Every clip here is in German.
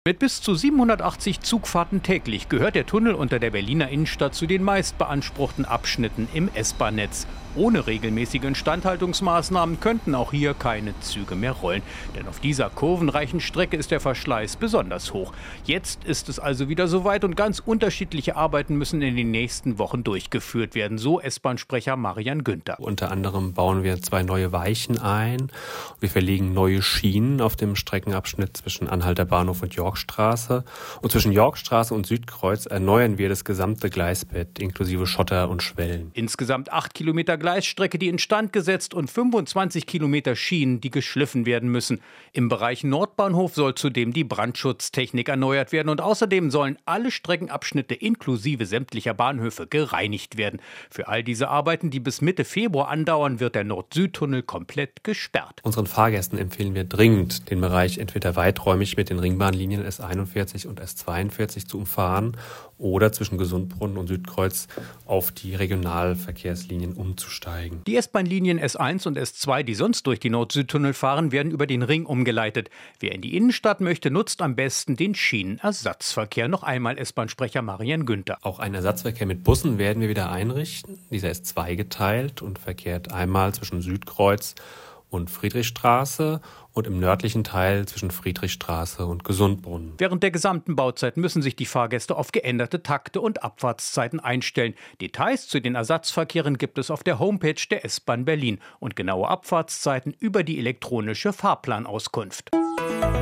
Mit bis zu 780 Zugfahrten täglich gehört der Tunnel unter der Berliner Innenstadt zu den meistbeanspruchten Abschnitten im S-Bahn-Netz. Ohne regelmäßige Instandhaltungsmaßnahmen könnten auch hier keine Züge mehr rollen. Denn auf dieser kurvenreichen Strecke ist der Verschleiß besonders hoch. Jetzt ist es also wieder soweit und ganz unterschiedliche Arbeiten müssen in den nächsten Wochen durchgeführt werden. So S-Bahn-Sprecher Marian Günther. Unter anderem bauen wir 2 neue Weichen ein. Wir verlegen neue Schienen auf dem Streckenabschnitt zwischen Anhalter Bahnhof und Yorkstraße. Und zwischen Yorkstraße und Südkreuz erneuern wir das gesamte Gleisbett inklusive Schotter und Schwellen. Insgesamt 8 Kilometer Gleisstrecke, die instand gesetzt und 25 Kilometer Schienen, die geschliffen werden müssen. Im Bereich Nordbahnhof soll zudem die Brandschutztechnik erneuert werden und außerdem sollen alle Streckenabschnitte inklusive sämtlicher Bahnhöfe gereinigt werden. Für all diese Arbeiten, die bis Mitte Februar andauern, wird der Nord-Süd-Tunnel komplett gesperrt. Unseren Fahrgästen empfehlen wir dringend, den Bereich entweder weiträumig mit den Ringbahnlinien S41 und S42 zu umfahren oder zwischen Gesundbrunnen und Südkreuz auf die Regionalverkehrslinien umzusteigen. Die S-Bahn-Linien S1 und S2, die sonst durch die Nord-Süd-Tunnel fahren, werden über den Ring umgeleitet. Wer in die Innenstadt möchte, nutzt am besten den Schienenersatzverkehr. Noch einmal S-Bahn-Sprecher Marian Günther. Auch einen Ersatzverkehr mit Bussen werden wir wieder einrichten. Dieser ist zweigeteilt und verkehrt einmal zwischen Südkreuz und Friedrichstraße und im nördlichen Teil zwischen Friedrichstraße und Gesundbrunnen. Während der gesamten Bauzeit müssen sich die Fahrgäste auf geänderte Takte und Abfahrtszeiten einstellen. Details zu den Ersatzverkehren gibt es auf der Homepage der S-Bahn Berlin und genaue Abfahrtszeiten über die elektronische Fahrplanauskunft.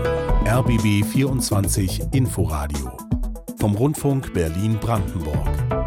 RBB 24 Inforadio vom Rundfunk Berlin-Brandenburg.